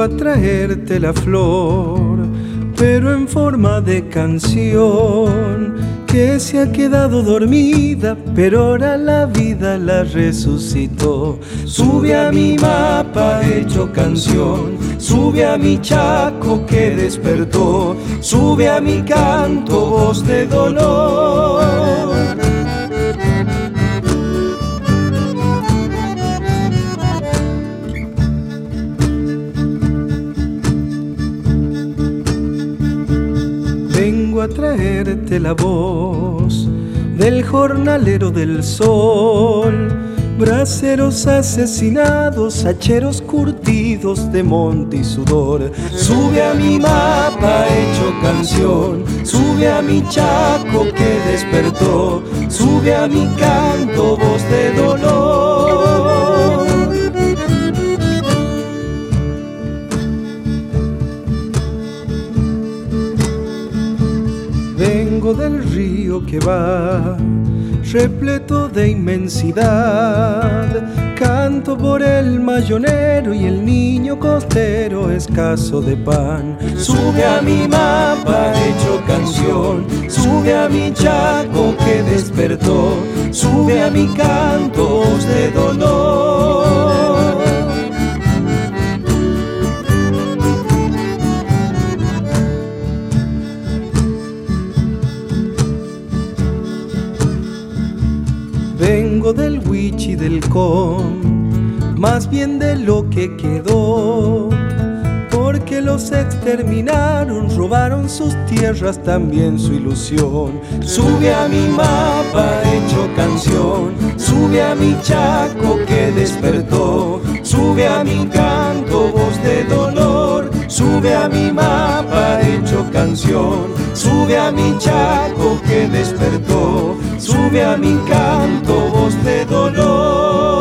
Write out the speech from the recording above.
a traerte la flor, pero en forma de canción, que se ha quedado dormida, pero ahora la vida la resucitó. Sube a mi mapa hecho canción, sube a mi chaco que despertó, sube a mi canto voz de dolor. Vengo a traerte la voz del jornalero del sol, braceros asesinados, hacheros curtidos de monte y sudor. Sube a mi mapa hecho canción, sube a mi chaco que despertó, sube a mi canto voz de dolor. Vengo del río que va repleto de inmensidad, canto por el mayonero y el niño costero escaso de pan. Sube a mi mapa hecho canción, sube a mi chaco que despertó, sube a mi canto voz de dolor. Vengo del Huichi del Com, más bien de lo que quedó, porque los exterminaron, robaron sus tierras, también su ilusión. Sube a mi mapa hecho canción, sube a mi chaco que despertó, sube a mi canto voz de dolor. Sube a mi mapa hecho canción, sube a mi chaco que despertó, sube a mi canto voz de dolor.